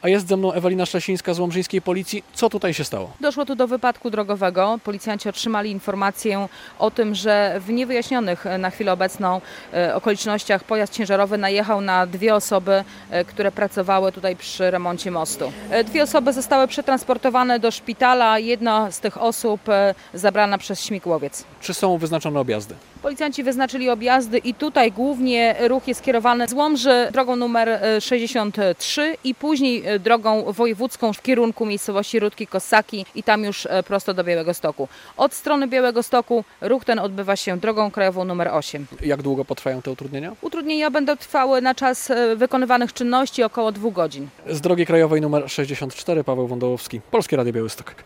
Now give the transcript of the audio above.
A jest ze mną Ewelina Szlesińska z Łomżyńskiej Policji. Co tutaj się stało? Doszło tu do wypadku drogowego. Policjanci otrzymali informację o tym, że w niewyjaśnionych na chwilę obecną okolicznościach pojazd ciężarowy najechał na dwie osoby, które pracowały tutaj przy remoncie mostu. Dwie osoby zostały przetransportowane do szpitala. Jedna z tych osób zabrana przez śmigłowiec. Czy są wyznaczone objazdy? Policjanci wyznaczyli objazdy i tutaj głównie ruch jest kierowany z Łomży drogą numer 63 i później drogą wojewódzką w kierunku miejscowości Rudki-Kossaki i tam już prosto do Białegostoku. Od strony Białegostoku ruch ten odbywa się drogą krajową numer 8. Jak długo potrwają te utrudnienia? Utrudnienia będą trwały na czas wykonywanych czynności około 2 godzin. Z drogi krajowej numer 64 Paweł Wądołowski, Polskie Radio Białystok.